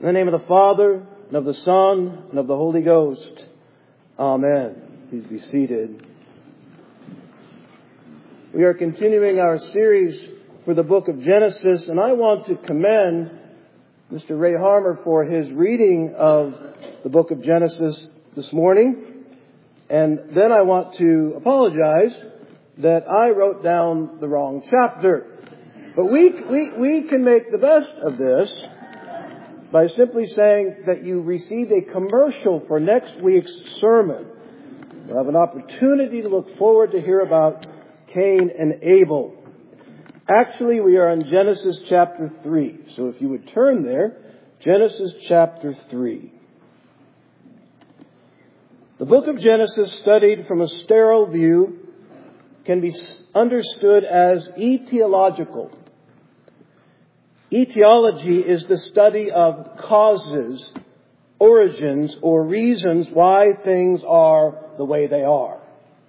In the name of the Father, and of the Son, and of the Holy Ghost. Amen. Please be seated. We are continuing our series for the book of Genesis, and I want to commend Mr. Ray Harmer for his reading of the book of Genesis this morning. And then I want to apologize that I wrote down the wrong chapter. But we can make the best of this by simply saying that you received a commercial for next week's sermon. You'll have an opportunity to look forward to hear about Cain and Abel. Actually, we are in Genesis chapter 3. So if you would turn there, Genesis chapter 3. The book of Genesis, studied from a sterile view, can be understood as etiological. Etiology is the study of causes, origins, or reasons why things are the way they are.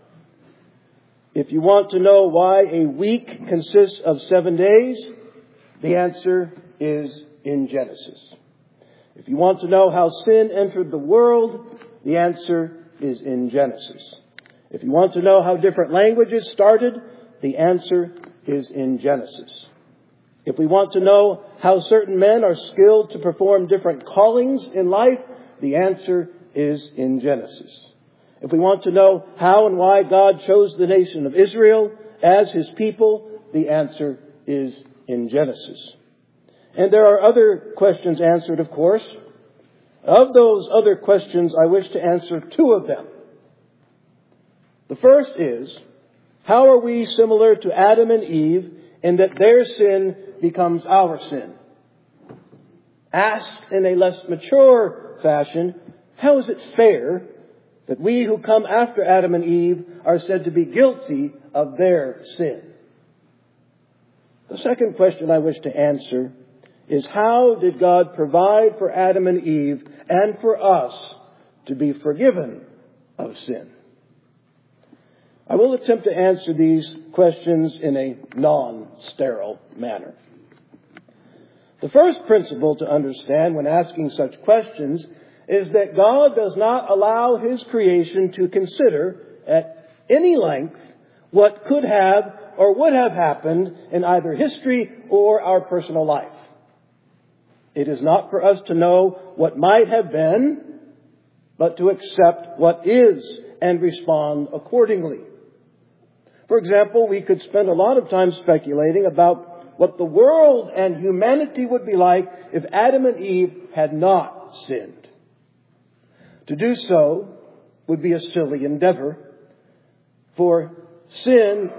If you want to know why a week consists of 7 days, the answer is in Genesis. If you want to know how sin entered the world, the answer is in Genesis. If you want to know how different languages started, the answer is in Genesis. If we want to know how certain men are skilled to perform different callings in life, the answer is in Genesis. If we want to know how and why God chose the nation of Israel as His people, the answer is in Genesis. And there are other questions answered, of course. Of those other questions, I wish to answer 2 of them. The first is, how are we similar to Adam and Eve in that their sin becomes our sin? Asked in a less mature fashion, how is it fair that we who come after Adam and Eve are said to be guilty of their sin? The second question I wish to answer is, how did God provide for Adam and Eve and for us to be forgiven of sin? I will attempt to answer these questions in a non-sterile manner. The first principle to understand when asking such questions is that God does not allow His creation to consider at any length what could have or would have happened in either history or our personal life. It is not for us to know what might have been, but to accept what is and respond accordingly. For example, we could spend a lot of time speculating about what the world and humanity would be like if Adam and Eve had not sinned. To do so would be a silly endeavor, for sin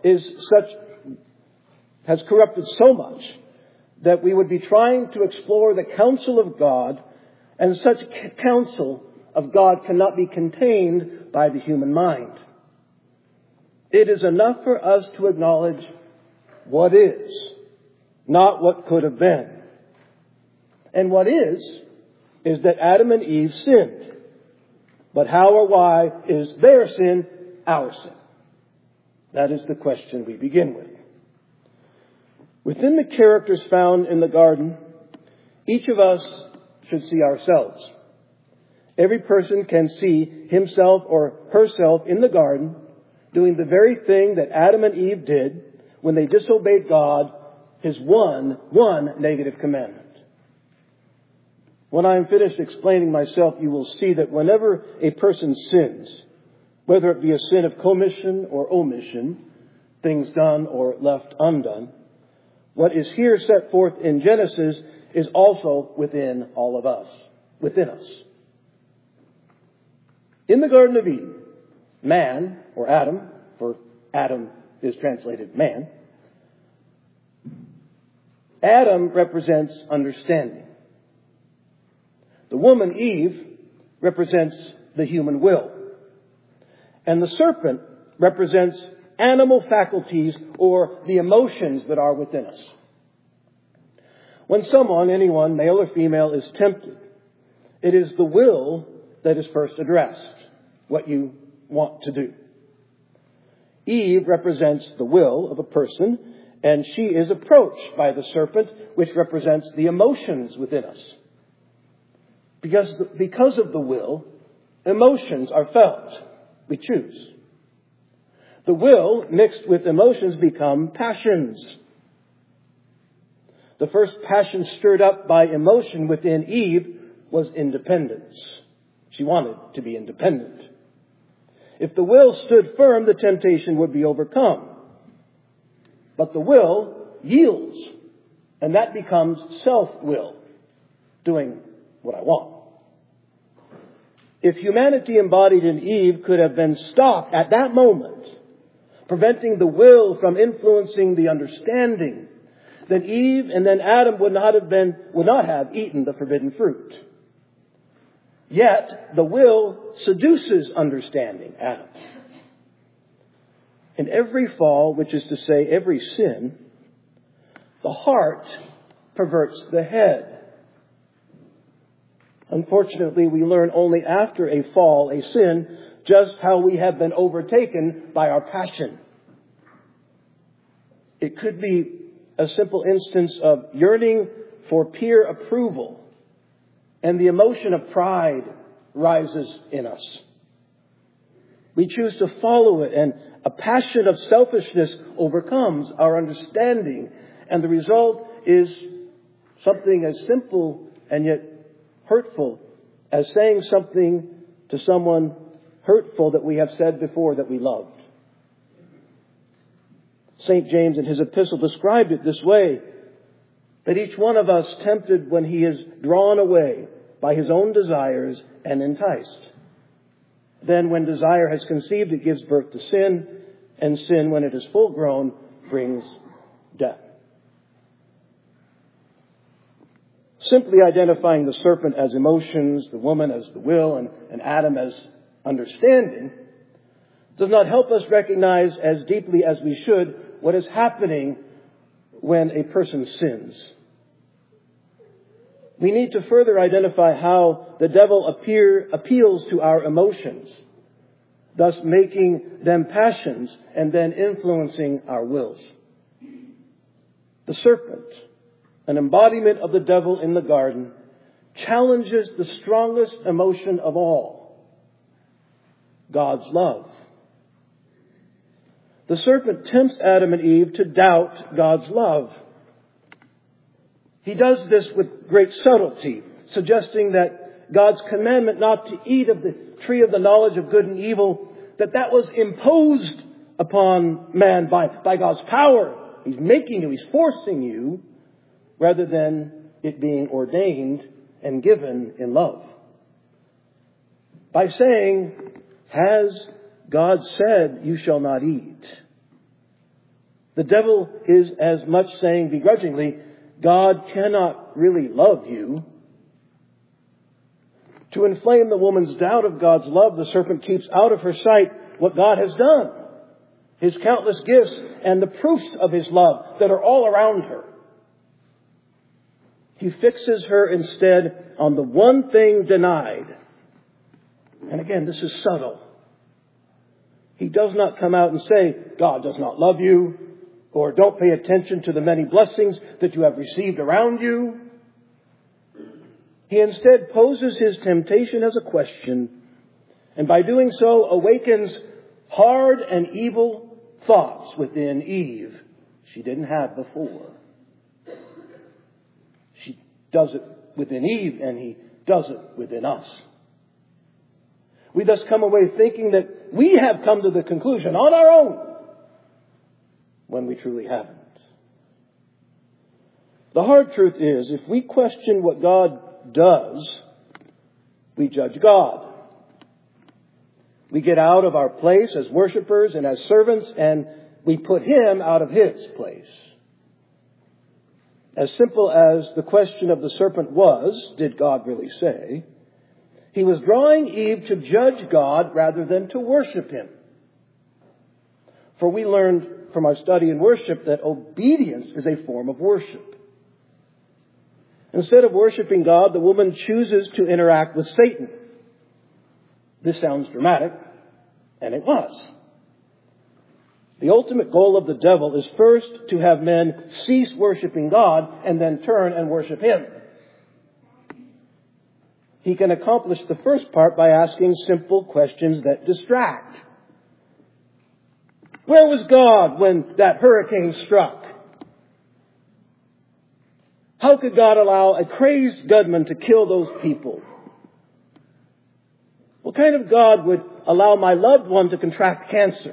has corrupted so much that we would be trying to explore the counsel of God, and such counsel of God cannot be contained by the human mind. It is enough for us to acknowledge what is, not what could have been. And what is that Adam and Eve sinned. But how or why is their sin our sin? That is the question we begin with. Within the characters found in the garden, each of us should see ourselves. Every person can see himself or herself in the garden doing the very thing that Adam and Eve did when they disobeyed God, His one negative commandment. When I am finished explaining myself, you will see that whenever a person sins, whether it be a sin of commission or omission, things done or left undone, what is here set forth in Genesis is also within all of us, within us. In the Garden of Eden, man, or Adam, for Adam is translated man, Adam represents understanding. The woman, Eve, represents the human will. And the serpent represents animal faculties or the emotions that are within us. When anyone, male or female, is tempted, it is the will that is first addressed, what you want to do. Eve represents the will of a person, and she is approached by the serpent, which represents the emotions within us. Because of the will, emotions are felt. We choose. The will mixed with emotions become passions. The first passion stirred up by emotion within Eve was independence. She wanted to be independent. If the will stood firm, the temptation would be overcome. But the will yields, and that becomes self-will, doing what I want. If humanity embodied in Eve could have been stopped at that moment, preventing the will from influencing the understanding, then Eve and then Adam would not have eaten the forbidden fruit. Yet the will seduces understanding, Adam. In every fall, which is to say every sin, the heart perverts the head. Unfortunately, we learn only after a fall, a sin, just how we have been overtaken by our passion. It could be a simple instance of yearning for peer approval, and the emotion of pride rises in us. We choose to follow it, and a passion of selfishness overcomes our understanding, and the result is something as simple and yet hurtful as saying something to someone hurtful that we have said before that we loved. St. James in his epistle described it this way, that each one of us tempted when he is drawn away by his own desires and enticed. Then when desire has conceived, it gives birth to sin, and sin, when it is full grown, brings death. Simply identifying the serpent as emotions, the woman as the will, and Adam as understanding does not help us recognize as deeply as we should what is happening when a person sins. We need to further identify how the devil appeals to our emotions, thus making them passions and then influencing our wills. The serpent, an embodiment of the devil in the garden, challenges the strongest emotion of all, God's love. The serpent tempts Adam and Eve to doubt God's love. He does this with great subtlety, suggesting that God's commandment not to eat of the tree of the knowledge of good and evil, that was imposed upon man by God's power. He's making you, he's forcing you, rather than it being ordained and given in love. By saying, "Has God said you shall not eat?" The devil is as much saying begrudgingly, God cannot really love you. To inflame the woman's doubt of God's love, the serpent keeps out of her sight what God has done, His countless gifts and the proofs of His love that are all around her. He fixes her instead on the one thing denied. And again, this is subtle. He does not come out and say, God does not love you, or don't pay attention to the many blessings that you have received around you. He instead poses his temptation as a question, and by doing so awakens hard and evil thoughts within Eve she didn't have before. She does it within Eve, and he does it within us. We thus come away thinking that we have come to the conclusion on our own, when we truly haven't. The hard truth is, if we question what God does, we judge God. We get out of our place as worshipers and as servants, and we put Him out of His place. As simple as the question of the serpent was, did God really say? He was drawing Eve to judge God rather than to worship Him. For we learned from our study in worship that obedience is a form of worship. Instead of worshiping God, the woman chooses to interact with Satan. This sounds dramatic, and it was. The ultimate goal of the devil is first to have men cease worshiping God and then turn and worship him. he can accomplish the first part by asking simple questions that distract. Where was God when that hurricane struck? How could God allow a crazed gunman to kill those people? What kind of God would allow my loved one to contract cancer?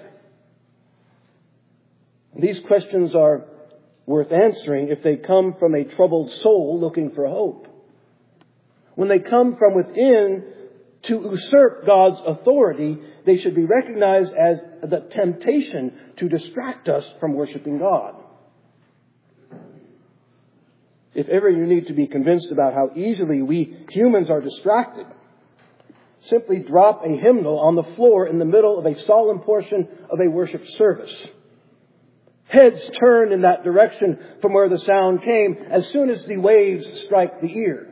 These questions are worth answering if they come from a troubled soul looking for hope. When they come from within to usurp God's authority, they should be recognized as the temptation to distract us from worshiping God. If ever you need to be convinced about how easily we humans are distracted, simply drop a hymnal on the floor in the middle of a solemn portion of a worship service. Heads turn in that direction from where the sound came as soon as the waves strike the ear.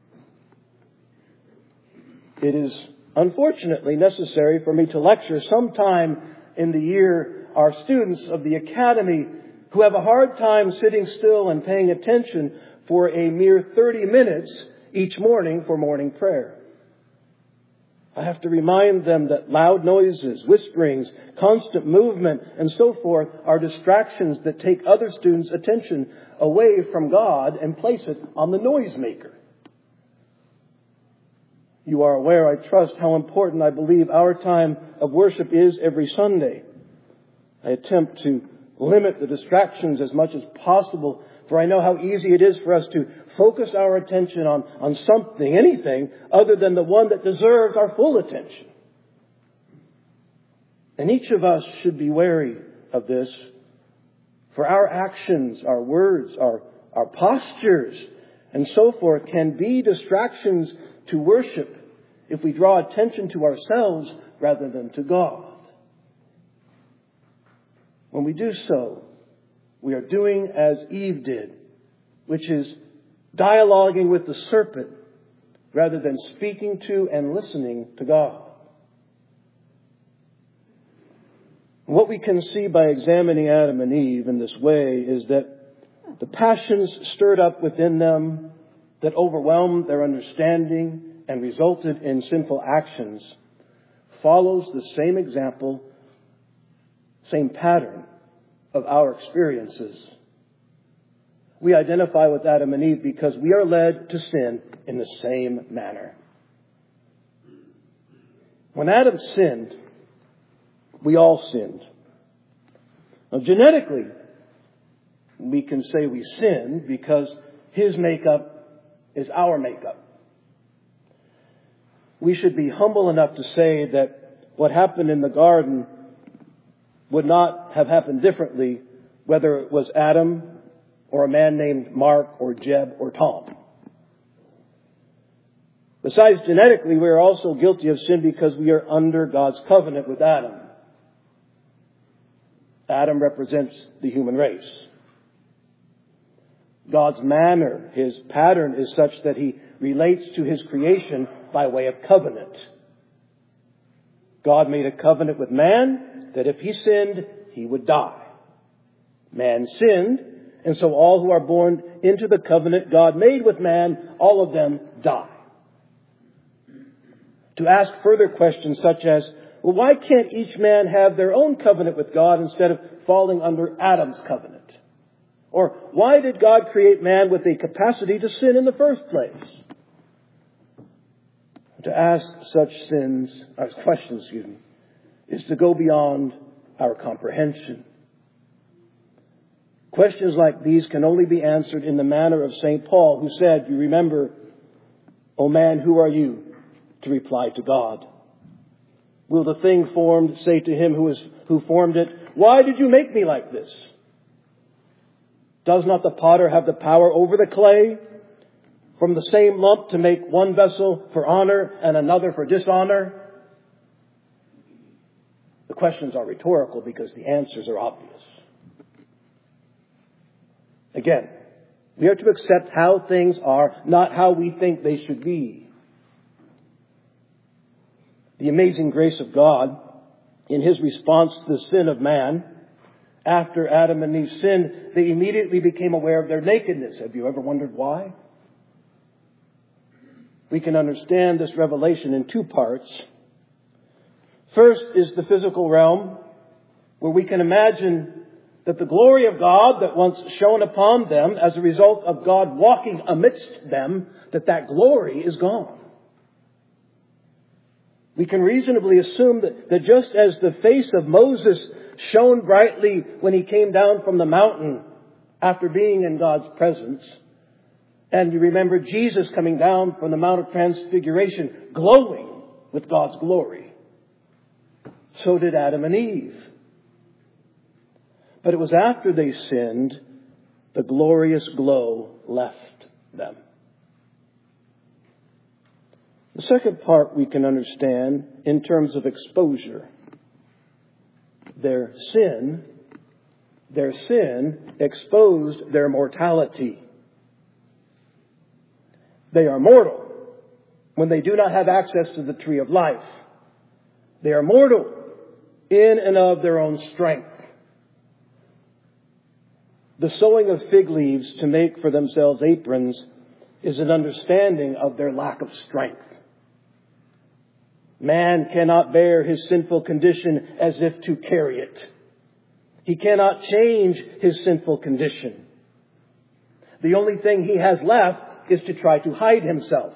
It is unfortunately necessary for me to lecture sometime in the year our students of the academy who have a hard time sitting still and paying attention for a mere 30 minutes each morning for morning prayer. I have to remind them that loud noises, whisperings, constant movement, and so forth are distractions that take other students' attention away from God and place it on the noisemaker. You are aware, I trust, how important I believe our time of worship is every Sunday. I attempt to limit the distractions as much as possible, for I know how easy it is for us to focus our attention on something, anything, other than the one that deserves our full attention. And each of us should be wary of this, for our actions, our words, our postures, and so forth can be distractions to worship if we draw attention to ourselves rather than to God. When we do so, we are doing as Eve did, which is dialoguing with the serpent rather than speaking to and listening to God. What we can see by examining Adam and Eve in this way is that the passions stirred up within them that overwhelmed their understanding and resulted in sinful actions follows the same example, same pattern of our experiences. We identify with Adam and Eve because we are led to sin in the same manner. When Adam sinned, we all sinned. Now, genetically, we can say we sinned because his makeup is our makeup. We should be humble enough to say that what happened in the garden would not have happened differently whether it was Adam or a man named Mark or Jeb or Tom. Besides, genetically, we are also guilty of sin because we are under God's covenant with Adam. Adam represents the human race. God's manner, his pattern is such that he relates to his creation by way of covenant. God made a covenant with man that if he sinned, he would die. Man sinned, and so all who are born into the covenant God made with man, all of them die. To ask further questions such as, well, why can't each man have their own covenant with God instead of falling under Adam's covenant? Or why did God create man with a capacity to sin in the first place? To ask such questions, is to go beyond our comprehension. Questions like these can only be answered in the manner of St. Paul, who said, you remember, O man, who are you to reply to God? Will the thing formed say to him who formed it, why did you make me like this? Does not the potter have the power over the clay from the same lump to make one vessel for honor and another for dishonor? The questions are rhetorical because the answers are obvious. Again, we are to accept how things are, not how we think they should be. The amazing grace of God, in his response to the sin of man, after Adam and Eve sinned, they immediately became aware of their nakedness. Have you ever wondered why? we can understand this revelation in two parts. First is the physical realm, where we can imagine that the glory of God that once shone upon them as a result of God walking amidst them, that glory is gone. We can reasonably assume that just as the face of Moses shone brightly when he came down from the mountain after being in God's presence, and you remember Jesus coming down from the Mount of Transfiguration glowing with God's glory, so did Adam and Eve. But it was after they sinned, the glorious glow left them. The second part we can understand in terms of exposure. Their sin exposed their mortality. They are mortal when they do not have access to the tree of life. They are mortal in and of their own strength. The sewing of fig leaves to make for themselves aprons is an understanding of their lack of strength. Man cannot bear his sinful condition as if to carry it. He cannot change his sinful condition. The only thing he has left is to try to hide himself.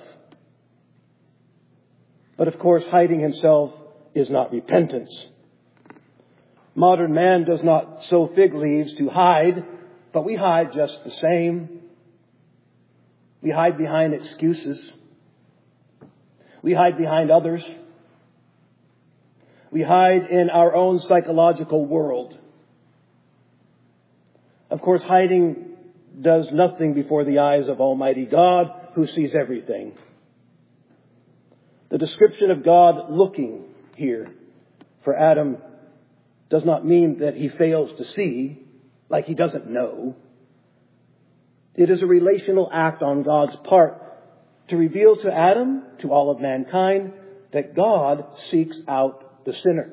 But of course, hiding himself is not repentance. Modern man does not sew fig leaves to hide, but we hide just the same. We hide behind excuses. We hide behind others. We hide in our own psychological world. Of course, hiding does nothing before the eyes of Almighty God, who sees everything. The description of God looking here for Adam does not mean that he fails to see, like he doesn't know. It is a relational act on God's part to reveal to Adam, to all of mankind, that God seeks out the sinner.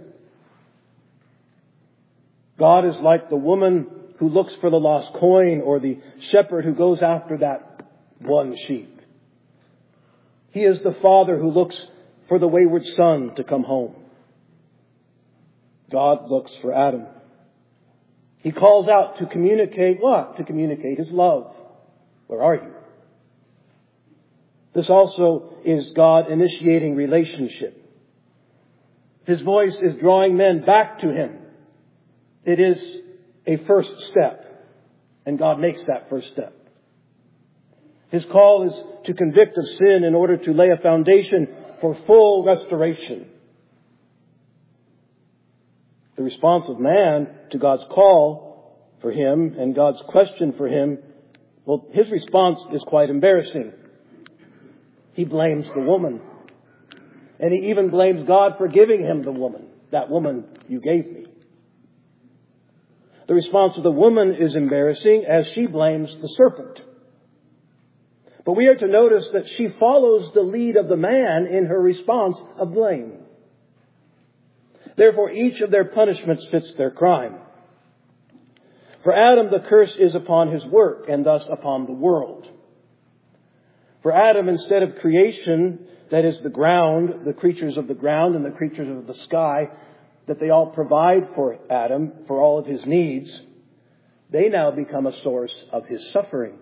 God is like the woman who looks for the lost coin, or the shepherd who goes after that one sheep. He is the father who looks for the wayward son to come home. God looks for Adam. He calls out to communicate what? To communicate his love. Where are you? This also is God initiating relationship. His voice is drawing men back to him. It is a first step, and God makes that first step. His call is to convict of sin in order to lay a foundation for full restoration. The response of man to God's call for him and God's question for him, well, his response is quite embarrassing. He blames the woman. And he even blames God for giving him the woman. That woman you gave me. The response of the woman is embarrassing as she blames the serpent. But we are to notice that she follows the lead of the man in her response of blame. Therefore, each of their punishments fits their crime. For Adam, the curse is upon his work and thus upon the world. For Adam, instead of creation, that is the ground, the creatures of the ground and the creatures of the sky, that they all provide for Adam for all of his needs, they now become a source of his suffering.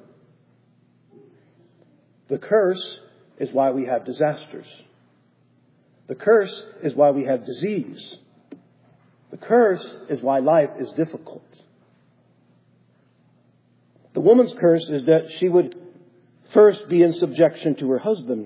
The curse is why we have disasters. The curse is why we have disease. The curse is why life is difficult. The woman's curse is that she would first be in subjection to her husband.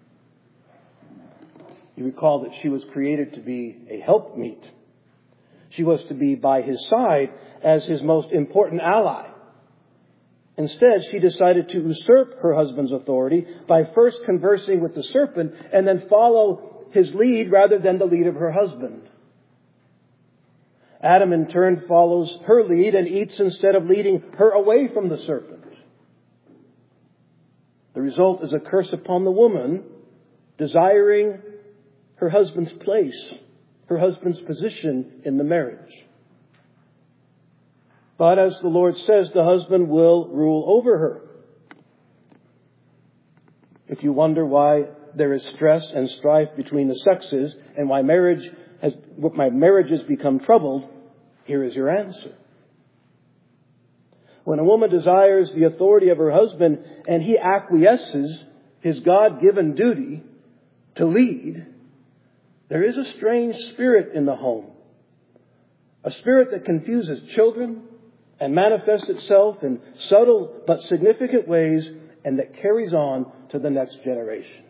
You recall that she was created to be a helpmeet. She was to be by his side as his most important ally. Instead, she decided to usurp her husband's authority by first conversing with the serpent and then follow his lead rather than the lead of her husband. Adam in turn follows her lead and eats instead of leading her away from the serpent. The result is a curse upon the woman, desiring her husband's place, her husband's position in the marriage. But as the Lord says, the husband will rule over her. If you wonder why there is stress and strife between the sexes and why marriages become troubled, here is your answer. When a woman desires the authority of her husband and he acquiesces his God-given duty to lead, there is a strange spirit in the home. A spirit that confuses children and manifests itself in subtle but significant ways and that carries on to the next generation.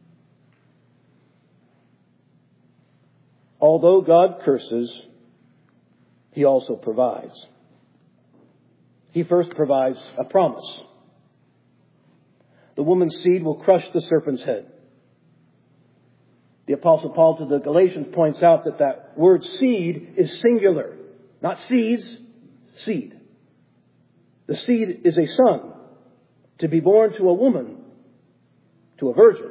Although God curses, He also provides. He first provides a promise. The woman's seed will crush the serpent's head. The Apostle Paul to the Galatians points out that word seed is singular. Not seeds, seed. The seed is a son to be born to a woman, to a virgin.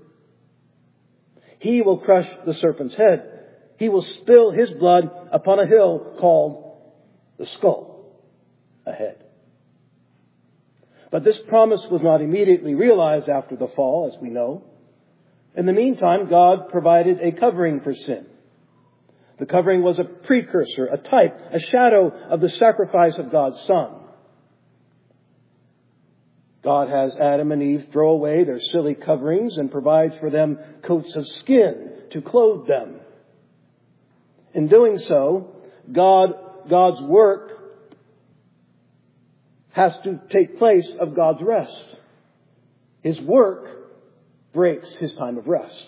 He will crush the serpent's head. He will spill his blood upon a hill called the skull ahead. But this promise was not immediately realized after the fall, as we know. In the meantime, God provided a covering for sin. The covering was a precursor, a type, a shadow of the sacrifice of God's Son. God has Adam and Eve throw away their silly coverings and provides for them coats of skin to clothe them. In doing so, God's work has to take place of God's rest. His work breaks His time of rest.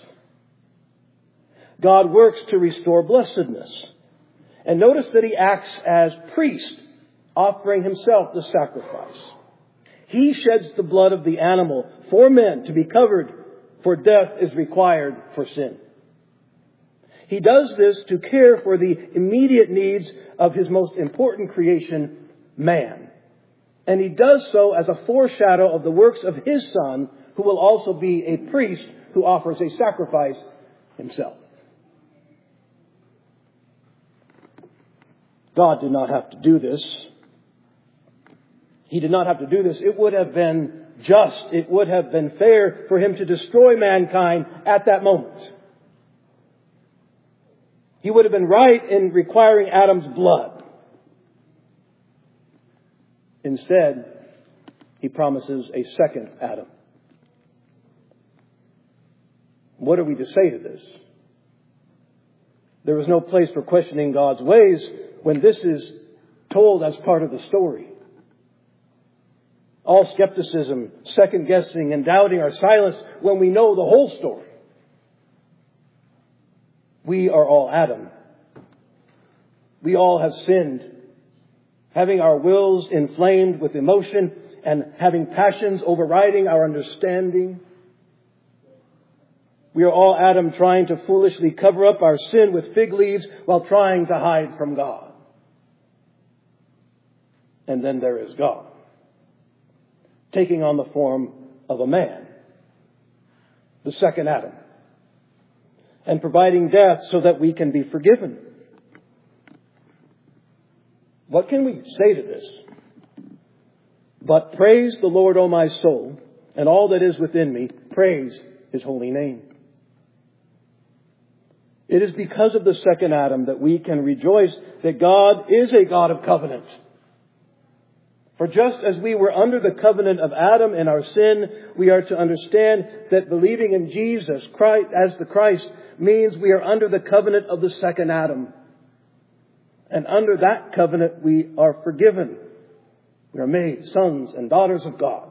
God works to restore blessedness. And notice that He acts as priest, offering Himself the sacrifice. He sheds the blood of the animal for men to be covered, for death is required for sin. He does this to care for the immediate needs of His most important creation, man. And He does so as a foreshadow of the works of His Son, who will also be a priest who offers a sacrifice Himself. God did not have to do this. He did not have to do this. It would have been just. It would have been fair for Him to destroy mankind at that moment. He would have been right in requiring Adam's blood. Instead, He promises a second Adam. What are we to say to this? There is no place for questioning God's ways when this is told as part of the story. All skepticism, second guessing, and doubting are silenced when we know the whole story. We are all Adam. We all have sinned, having our wills inflamed with emotion and having passions overriding our understanding. We are all Adam, trying to foolishly cover up our sin with fig leaves while trying to hide from God. And then there is God, taking on the form of a man, the second Adam, and providing death so that we can be forgiven. What can we say to this? But praise the Lord, O my soul, and all that is within me, praise His holy name. It is because of the second Adam that we can rejoice that God is a God of covenant. For just as we were under the covenant of Adam in our sin, we are to understand that believing in Jesus Christ as the Christ means we are under the covenant of the second Adam. And under that covenant we are forgiven. We are made sons and daughters of God.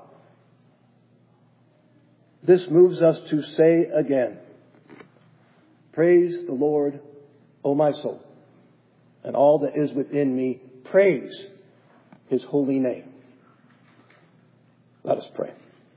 This moves us to say again, praise the Lord, O my soul, and all that is within me, praise His holy name. Let us pray.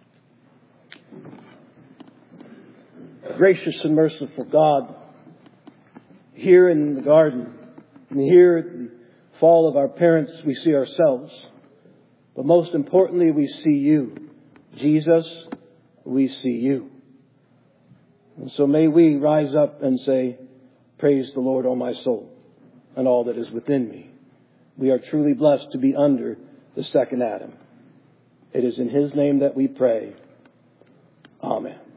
Gracious and merciful God, here in the garden, and here at the fall of our parents, we see ourselves. But most importantly, we see You. Jesus, we see You. And so may we rise up and say, praise the Lord, O my soul, and all that is within me. We are truly blessed to be under the second Adam. It is in His name that we pray. Amen.